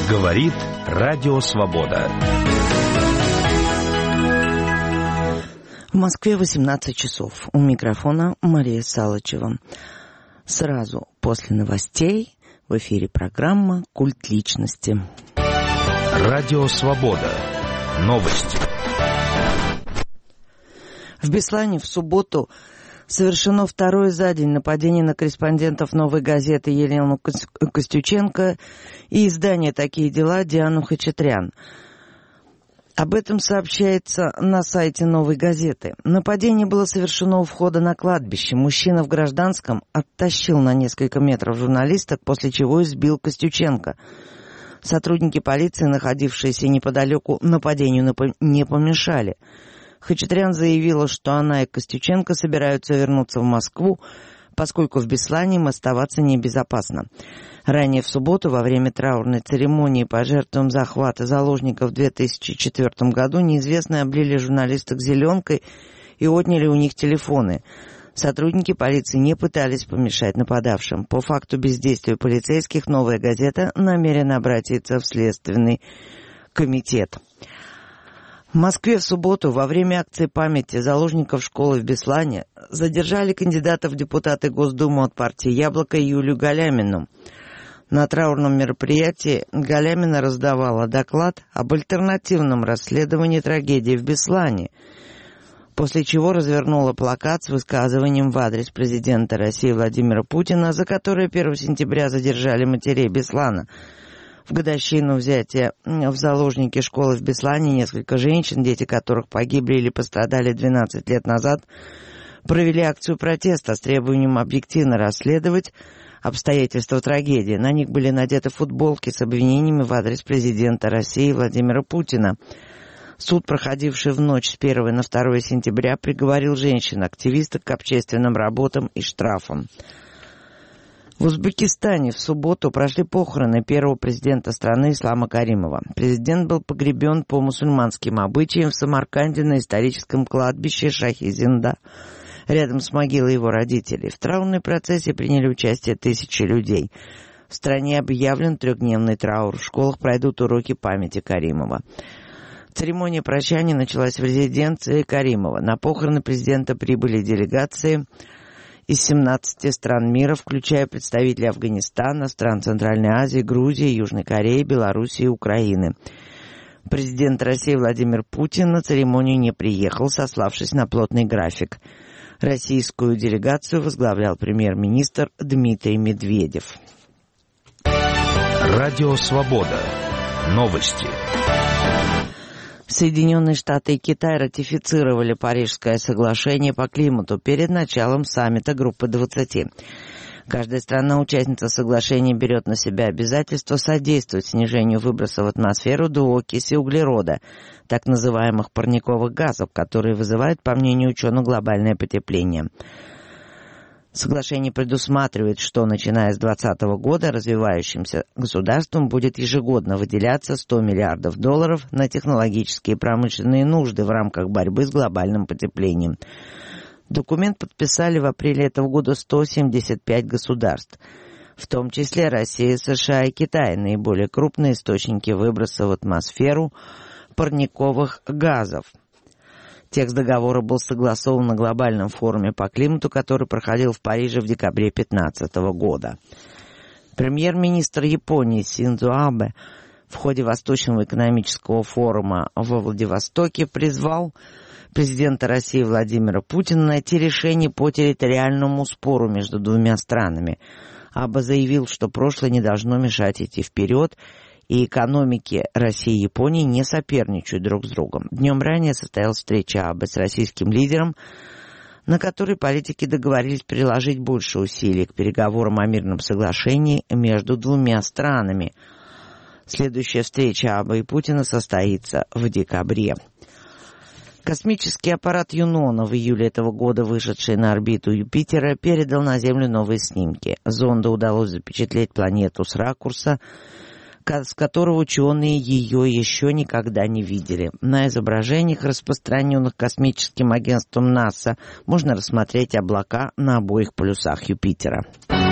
Говорит Радио Свобода. В Москве 18 часов. У микрофона Мария Салычева. Сразу после новостей в эфире программа «Культ личности». Радио Свобода. Новости. В Беслане в субботу совершено второе за день нападение на корреспондентов «Новой газеты» Елену Костюченко и издание «Такие дела» Диану Хачатрян. Об этом сообщается на сайте «Новой газеты». Нападение было совершено у входа на кладбище. Мужчина в гражданском оттащил на несколько метров журналисток, после чего избил Костюченко. Сотрудники полиции, находившиеся неподалеку, нападению не помешали. Хачатрян заявила, что она и Костюченко собираются вернуться в Москву, поскольку в Беслане им оставаться небезопасно. Ранее в субботу, во время траурной церемонии по жертвам захвата заложников в 2004 году, неизвестные облили журналисток зеленкой и отняли у них телефоны. Сотрудники полиции не пытались помешать нападавшим. По факту бездействия полицейских «Новая газета» намерена обратиться в Следственный комитет. В Москве в субботу во время акции памяти заложников школы в Беслане задержали кандидата в депутаты Госдумы от партии «Яблоко» Юлию Галямину. На траурном мероприятии Галямина раздавала доклад об альтернативном расследовании трагедии в Беслане, после чего развернула плакат с высказыванием в адрес президента России Владимира Путина, за которое 1 сентября задержали матерей Беслана. В годовщину взятия в заложники школы в Беслане несколько женщин, дети которых погибли или пострадали 12 лет назад, провели акцию протеста с требованием объективно расследовать обстоятельства трагедии. На них были надеты футболки с обвинениями в адрес президента России Владимира Путина. Суд, проходивший в ночь с 1 на 2 сентября, приговорил женщин-активисток к общественным работам и штрафам. В Узбекистане в субботу прошли похороны первого президента страны Ислама Каримова. Президент был погребен по мусульманским обычаям в Самарканде на историческом кладбище Шахи-Зинда, рядом с могилой его родителей. В траурной процессии приняли участие тысячи людей. В стране объявлен трехдневный траур. В школах пройдут уроки памяти Каримова. Церемония прощания началась в резиденции Каримова. На похороны президента прибыли делегации из 17 стран мира, включая представителей Афганистана, стран Центральной Азии, Грузии, Южной Кореи, Белоруссии и Украины. Президент России Владимир Путин на церемонию не приехал, сославшись на плотный график. Российскую делегацию возглавлял премьер-министр Дмитрий Медведев. Радио Свобода. Новости. Соединенные Штаты и Китай ратифицировали Парижское соглашение по климату перед началом саммита Группы 20. Каждая страна-участница соглашения берет на себя обязательство содействовать снижению выбросов в атмосферу двуокиси углерода, так называемых парниковых газов, которые вызывают, по мнению ученых, глобальное потепление. Соглашение предусматривает, что, начиная с 2020 года, развивающимся государствам будет ежегодно выделяться $100 миллиардов на технологические и промышленные нужды в рамках борьбы с глобальным потеплением. Документ подписали в апреле этого года 175 государств, в том числе Россия, США и Китай, наиболее крупные источники выброса в атмосферу парниковых газов. Текст договора был согласован на глобальном форуме по климату, который проходил в Париже в декабре 2015 года. Премьер-министр Японии Синдзо Абе в ходе Восточного экономического форума во Владивостоке призвал президента России Владимира Путина найти решение по территориальному спору между двумя странами. Абе заявил, что прошлое не должно мешать идти вперед, и экономики России и Японии не соперничают друг с другом. Днем ранее состоялась встреча Абе с российским лидером, на которой политики договорились приложить больше усилий к переговорам о мирном соглашении между двумя странами. Следующая встреча Абе и Путина состоится в декабре. Космический аппарат Юнона, в июле этого года вышедший на орбиту Юпитера, передал на Землю новые снимки. Зонду удалось запечатлеть планету с ракурса, с которого ученые ее еще никогда не видели. На изображениях, распространенных космическим агентством НАСА, можно рассмотреть облака на обоих полюсах Юпитера.